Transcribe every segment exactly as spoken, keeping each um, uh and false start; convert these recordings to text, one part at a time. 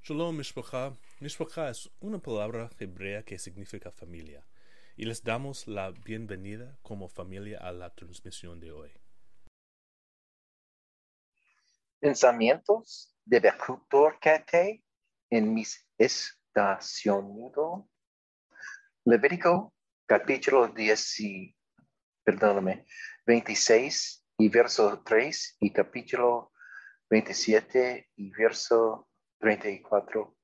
Shalom, Mishpacha. Mishpacha es una palabra hebrea que significa familia, y les damos la bienvenida como familia a la transmisión de hoy. Pensamientos de Becutor Cate en mis estacionado. Levítico capítulo diez y, perdóname, veintiséis y verso tres y capítulo veintisiete y verso treinta y cuatro.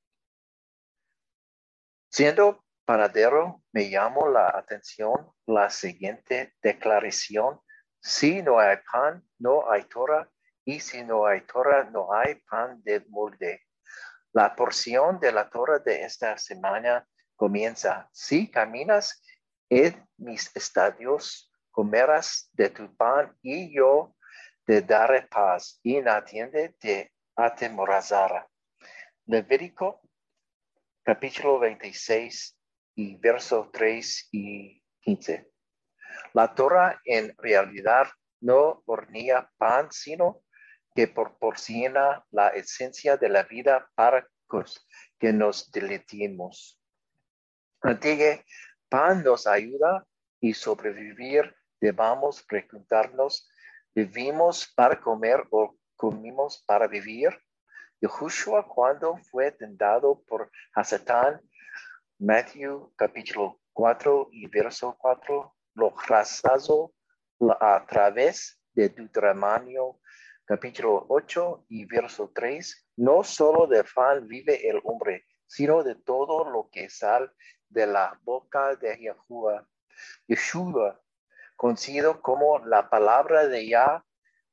Siendo panadero, me llamó la atención la siguiente declaración: si no hay pan, no hay Torah, y si no hay Torah, no hay pan de molde. La porción de la Torah de esta semana comienza: si caminas en mis estadios, comerás de tu pan, y yo te daré paz, y nadie te atemorizará. Levítico capítulo veintiséis y versos tres y quince. La Torah en realidad no hornea pan, sino que proporciona la esencia de la vida para que nos deleitemos. Antes, pan nos ayuda y sobrevivir, debamos preguntarnos: ¿vivimos para comer o comimos para vivir? Yahushua, cuando fue tentado por Satán, Matthew capítulo cuatro y verso cuatro, lo rechazó a través de Deuteronomio capítulo ocho y verso tres. No solo de pan vive el hombre, sino de todo lo que sale de la boca de Yahuwah. Yeshua, conocido como la palabra de Yah,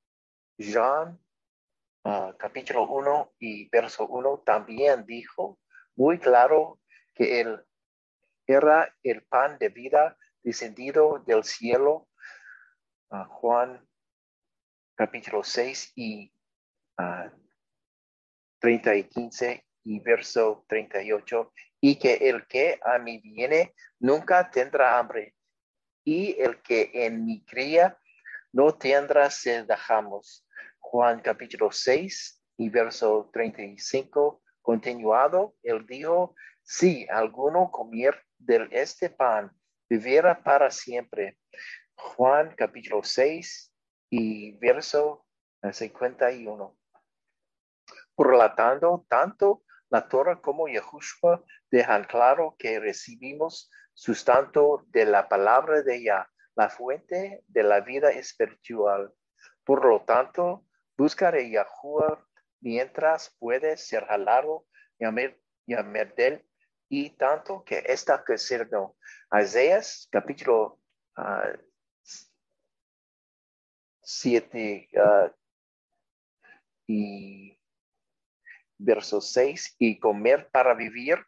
John uh, capítulo uno y verso uno, también dijo muy claro que él era el pan de vida descendido del cielo. Uh, Juan capítulo seis y uh, treinta y quince y verso treinta y ocho, y que el que a mí viene nunca tendrá hambre, y el que en mí cría no tendrá sed jamás. Juan capítulo seis y verso treinta y cinco, continuado, él dijo: si alguno comiera de este pan, vivirá para siempre. Juan capítulo seis y verso cincuenta y uno. Por lo tanto, tanto la Torah como Yahushua dejan claro que recibimos sustento de la palabra de Yah, la fuente de la vida espiritual. Por lo tanto, buscar a Yahuwah mientras puede ser jalado y amerdel, y tanto que está creciendo. Isaías capítulo uh, siete uh, y verso seis, y comer para vivir.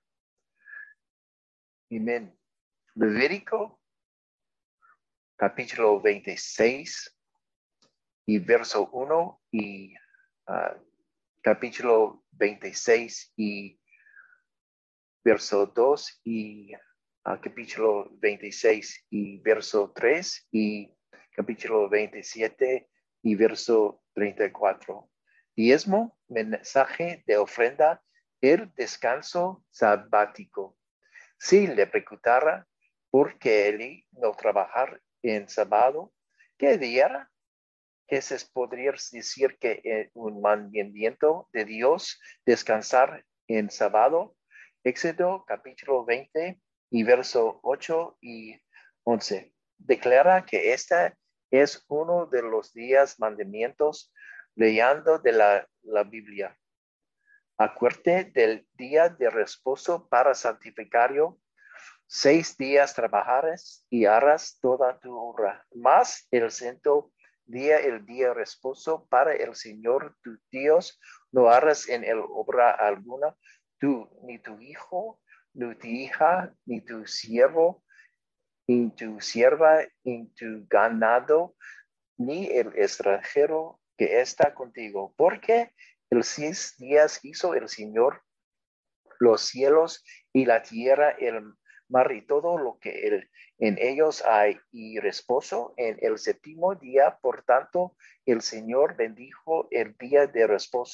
Amén. Levítico capítulo veintiséis y verso uno y uh, capítulo veintiséis y verso dos y uh, capítulo veintiséis y verso tres y capítulo veintisiete y verso treinta y cuatro. Diezmo, mensaje de ofrenda, el descanso sabático. Si le preguntara por qué él no trabajar en sábado, ¿qué diera? ¿Qué se podría decir que es un mandamiento de Dios descansar en sábado? Éxodo capítulo veinte y verso ocho y once. Declara que este es uno de los días mandamientos leyendo de la, la Biblia. Acuérdate del día de reposo para santificarlo. Seis días trabajarás y harás toda tu obra, mas el sexto día, el día de reposo para el Señor tu Dios, no harás en él obra alguna, tú, ni tu hijo, ni tu hija, ni tu siervo, ni tu sierva, ni tu ganado, ni el extranjero que está contigo, porque el seis días hizo el Señor los cielos y la tierra, el mar y todo lo que el, en ellos hay, y reposo en el séptimo día. Por tanto, el Señor bendijo el día de reposo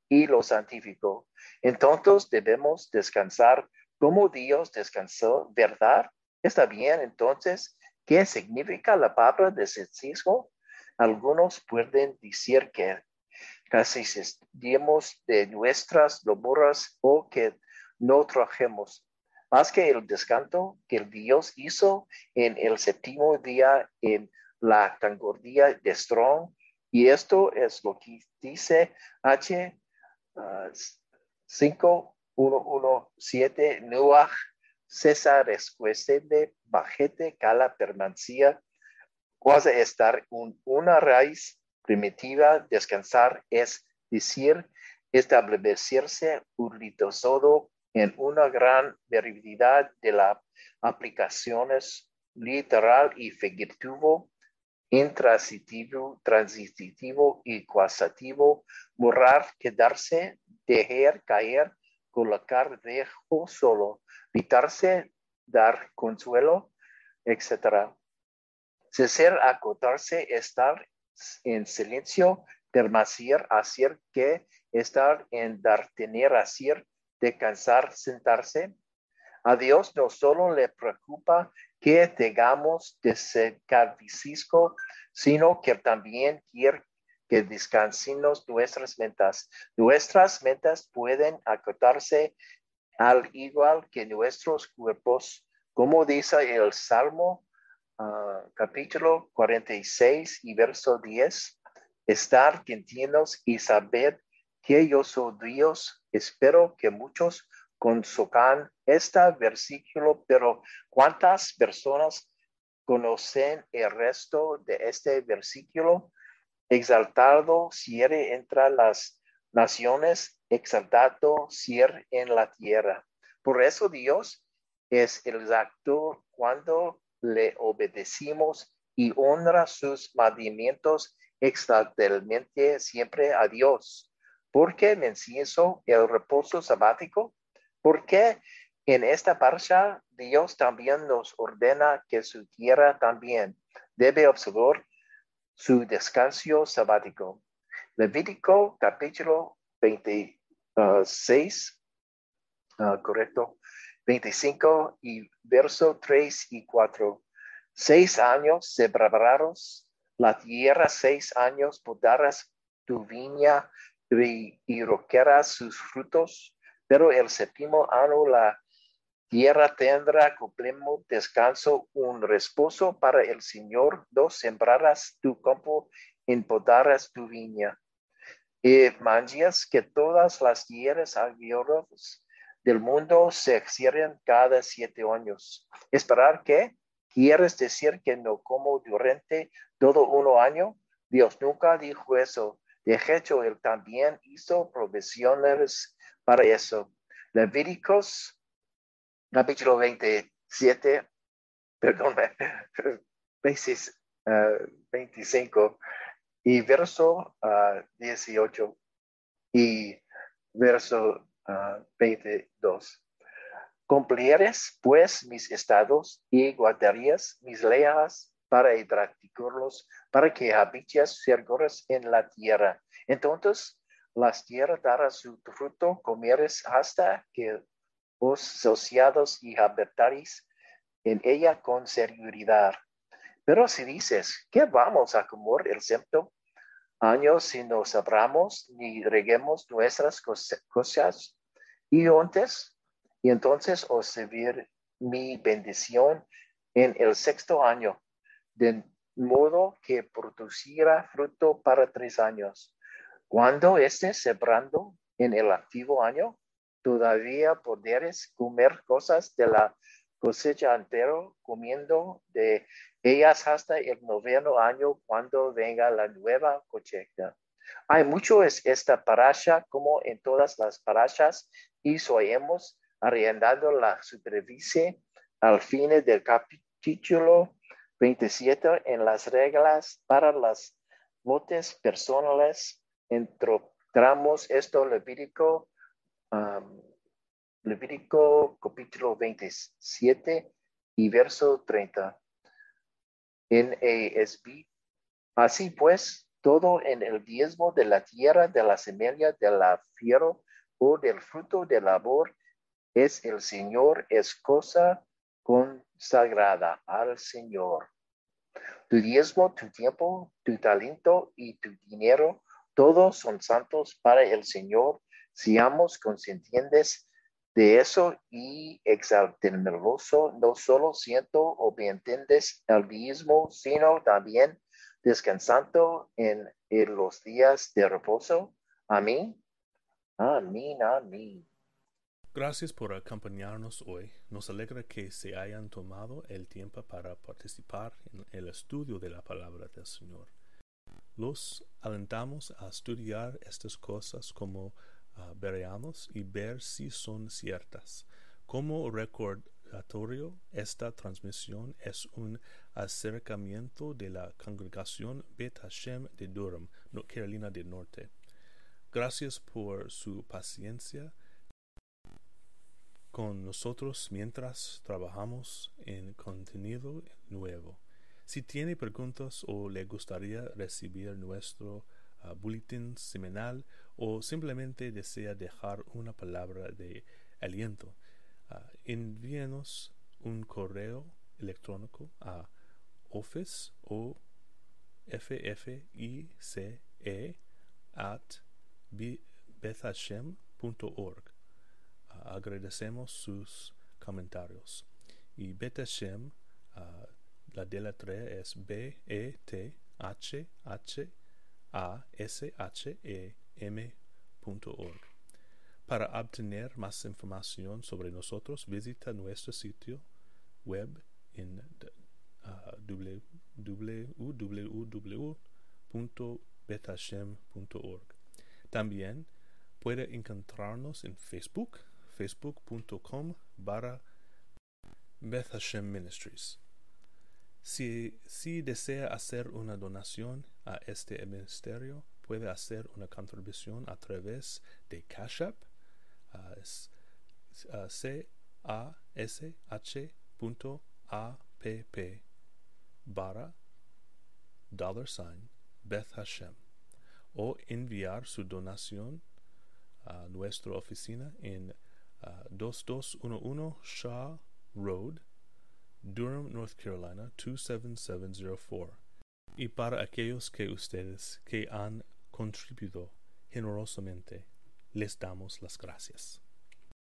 y lo santificó. Entonces debemos descansar como Dios descansó, ¿verdad? Está bien, entonces, ¿qué significa la palabra descanso? Algunos pueden decir que casi desistimos de nuestras labores o que no trabajemos. Más que el descanso que el Dios hizo en el séptimo día en la concordia de Strong. Y esto es lo que dice H cinco uno uno siete, Noach, César, rescueste, bajete, cala, permanencia, cosa estar un, una raíz primitiva, descansar, es decir, establecerse todo en una gran variedad de las aplicaciones literal y figurativo, intransitivo, transitivo y causativo, morar, quedarse, dejar caer, colocar dejo solo, quitarse, dar consuelo, etcétera. Cesar, acotarse, estar en silencio, permanecer, hacer que, estar en dar, tener, hacer, descansar, sentarse. A Dios no solo le preocupa que tengamos descanso, sino que también quiere que descansemos nuestras metas. Nuestras metas pueden acotarse al igual que nuestros cuerpos, como dice el Salmo uh, capítulo cuarenta y seis y verso diez. Estar quietos y saber que yo soy Dios. Espero que muchos conozcan este versículo, pero ¿cuántas personas conocen el resto de este versículo? Exaltado cierre entre las naciones, exaltado cierre en la tierra. Por eso Dios es exacto cuando le obedecimos y honra sus mandamientos exaltadamente siempre a Dios. ¿Por qué menciono el reposo sabático? Porque en esta parasha Dios también nos ordena que su tierra también debe observar su descanso sabático. Levítico capítulo veintiséis, uh, correcto, veinticinco y verso tres y cuatro. Seis años sembrarás la tierra, seis años podarás tu viña y, y roquearás sus frutos, pero el séptimo año la tierra tendrá completo descanso, un reposo para el Señor. Dos, sembrarás tu campo, empodarás tu viña. Y manches que todas las tierras agrícolas del mundo se cierren cada siete años. ¿Esperar qué? ¿Quieres decir que no como durante todo un año? Dios nunca dijo eso. De hecho, Él también hizo provisiones para eso. Levíticos capítulo veintisiete, perdón, veinticinco y verso uh, dieciocho y verso uh, veintidós. Cumplieres pues mis estados y guardarías mis leyes para practicarlos, para que habites seguros en la tierra. Entonces las tierras dará su fruto, comieres hasta que os sociados y habitaréis en ella con seguridad. Pero si dices, ¿qué vamos a comer el séptimo año si no sabramos ni reguemos nuestras cosas? Y antes, y entonces os servir mi bendición en el sexto año, de modo que producirá fruto para tres años. Cuando estés sembrando en el activo año, todavía podréis comer cosas de la cosecha entero, comiendo de ellas hasta el noveno año cuando venga la nueva cosecha. Hay mucho en esta parasha, como en todas las parashas, y soyemos arrendando la superficie al fin del capítulo veintisiete en las reglas para las votos personales. Encontramos esto Levítico Um, Levítico capítulo veintisiete y verso treinta. En A S B, así pues, todo en el diezmo de la tierra, de la semilla, de la fiero o del fruto de labor, es el Señor, es cosa consagrada al Señor. Tu diezmo, tu tiempo, tu talento y tu dinero, todos son santos para el Señor. Seamos conscientes de eso y exaltémoslo, no solo siendo obedientes al diezmo, sino también descansando en, en los días de reposo. Amén. Amén, amén. Gracias por acompañarnos hoy. Nos alegra que se hayan tomado el tiempo para participar en el estudio de la palabra del Señor. Los alentamos a estudiar estas cosas como uh, veamos y ver si son ciertas. Como recordatorio, esta transmisión es un acercamiento de la congregación Beth Hashem de Durham, Carolina del Norte. Gracias por su paciencia con nosotros mientras trabajamos en contenido nuevo. Si tiene preguntas o le gustaría recibir nuestro uh, boletín semanal o simplemente desea dejar una palabra de aliento, uh, envíenos un correo electrónico a office o ffice at bethashem punto org. Uh, agradecemos sus comentarios. Y Beth Hashem, uh, la deletrea es B E T H H A S H E M punto org. Para obtener más información sobre nosotros, visita nuestro sitio web en uh, w w w punto beth hashem punto org. También puede encontrarnos en Facebook, facebook punto com barra Beth Hashem Ministries. Si, si desea hacer una donación a este ministerio, puede hacer una contribución a través de Cash App, uh, es, uh, C A S H punto A P P barra dollar sign Beth Hashem, o enviar su donación a nuestra oficina en uh, twenty-two eleven Shaw Road, Durham, North Carolina two seven seven zero four. Y para aquellos que ustedes que han contribuido generosamente, les damos las gracias.